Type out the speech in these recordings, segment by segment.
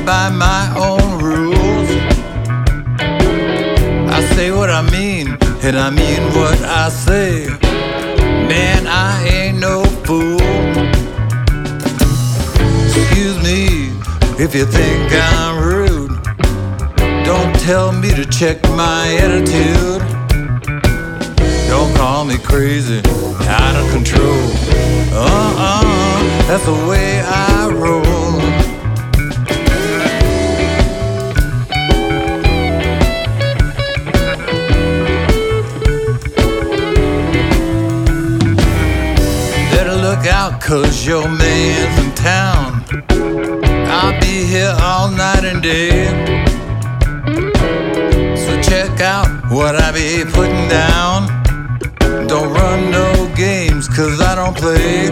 by my own rules. I say what I mean, and I mean what I say. Man, I ain't no fool. Excuse me if you think I'm rude. Don't tell me to check my attitude. Don't call me crazy, out of control. That's the way I roll. Better look out, 'cause your man's in town. I'll be here all night and day. So check out what I be putting down. Don't run no games, 'cause I don't play.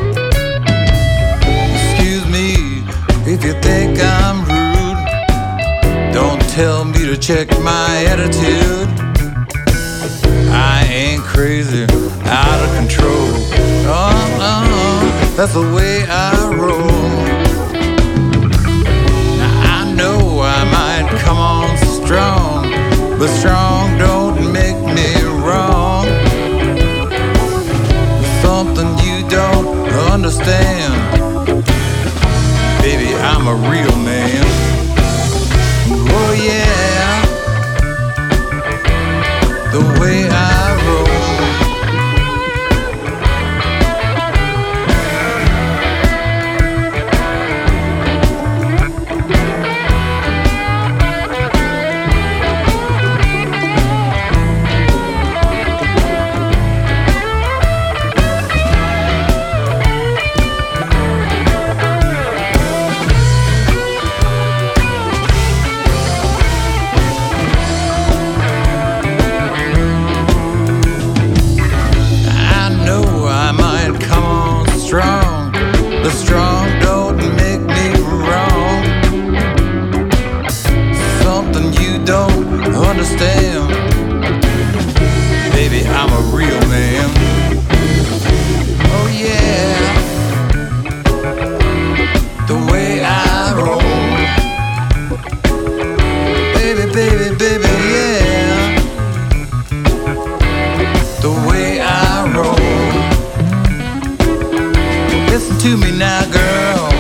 Excuse me if you think I'm rude. Don't tell me to check my attitude. I ain't crazy, out of control. That's the way I roll. Now I know I might come on strong, but strong don't make me wrong. Something you don't understand. Baby, I'm a real man. Oh yeah, the way I roll. Strong, but strong don't make me wrong. Something you don't understand. Baby, I'm a real man. Oh yeah, the way I roll. Baby, baby, baby, yeah, the way I roll. Listen to me now, girl.